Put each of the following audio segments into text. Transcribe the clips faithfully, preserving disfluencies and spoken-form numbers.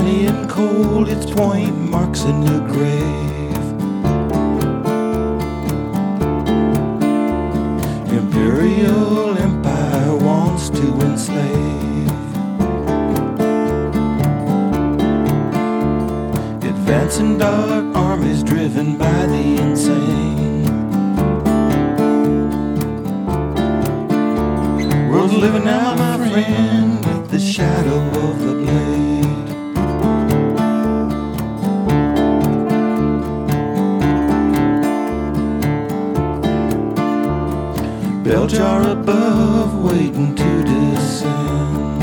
Shiny and cold, its point marks a new grave. Imperial empire wants to enslave. Advancing dark armies driven by the insane. World's living now, my friend, with the shadow of the blade. Bell jar above, waiting to descend.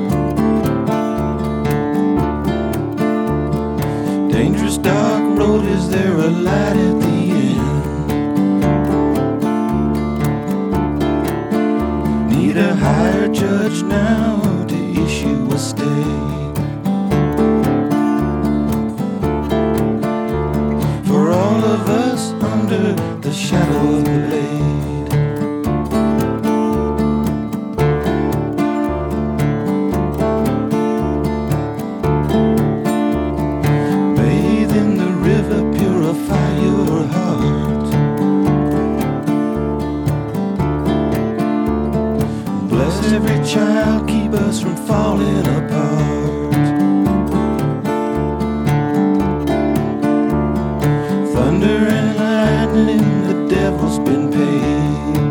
Dangerous dark road, is there a light at the end? Need a higher judge now to issue a stay. For all of us under the shadow of the blade. Purify your heart. Bless every child, keep us from falling apart. Thunder and lightning, the devil's been paid.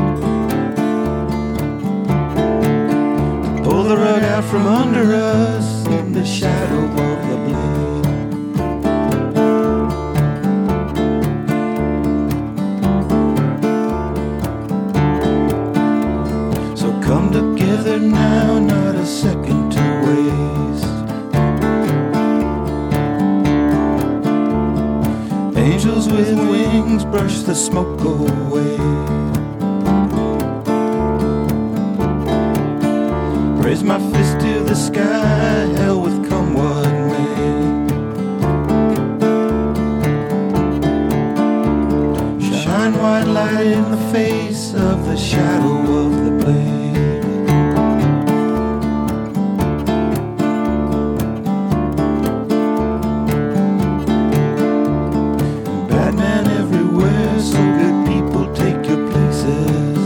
Pull the rug out from under us in the shadow of the blade. Come together now, not a second to waste. Angels with wings brush the smoke away. Raise my fist to the sky, hell with come what may. Shine white light in the face of the shadow of the blade. So good people, take your places.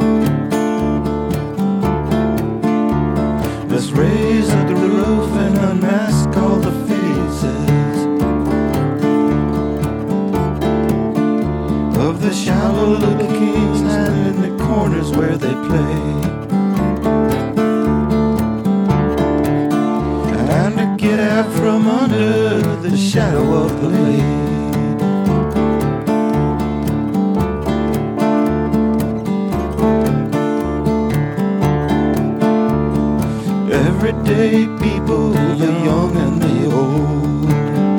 Let's raise up the roof and unmask all the faces of the shallow little kings hiding in the corners where they play. Time to get out from under the shadow of the blade. Everyday people, the young and the old,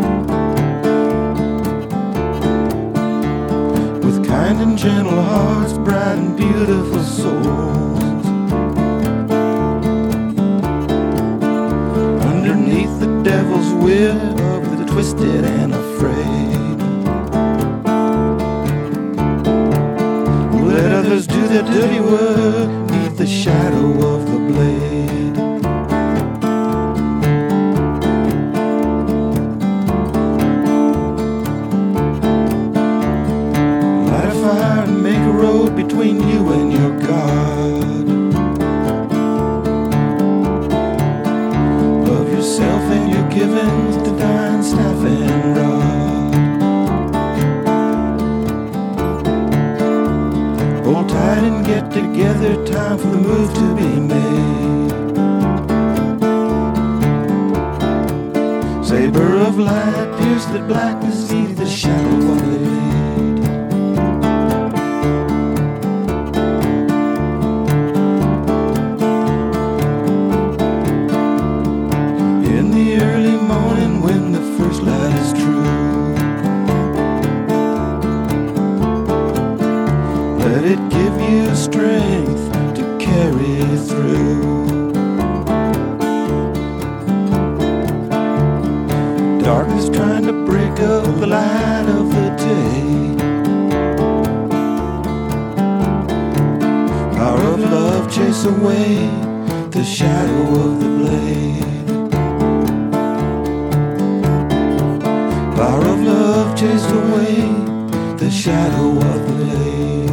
with kind and gentle hearts, bright and beautiful souls. Underneath the devil's whip of the twisted and afraid. Let others do their dirty work beneath the shadow of the blade. Make a road between you and your God. Love yourself and your givings, divine staff and rod. Hold tight and get together, time for the move to be made. Saber of light, pierce the blackness, see the shadow of the blade. Let it give you strength to carry through. Darkness trying to break up the light of the day. Power of love chase away the shadow of the blade. chased away the shadow of the blade.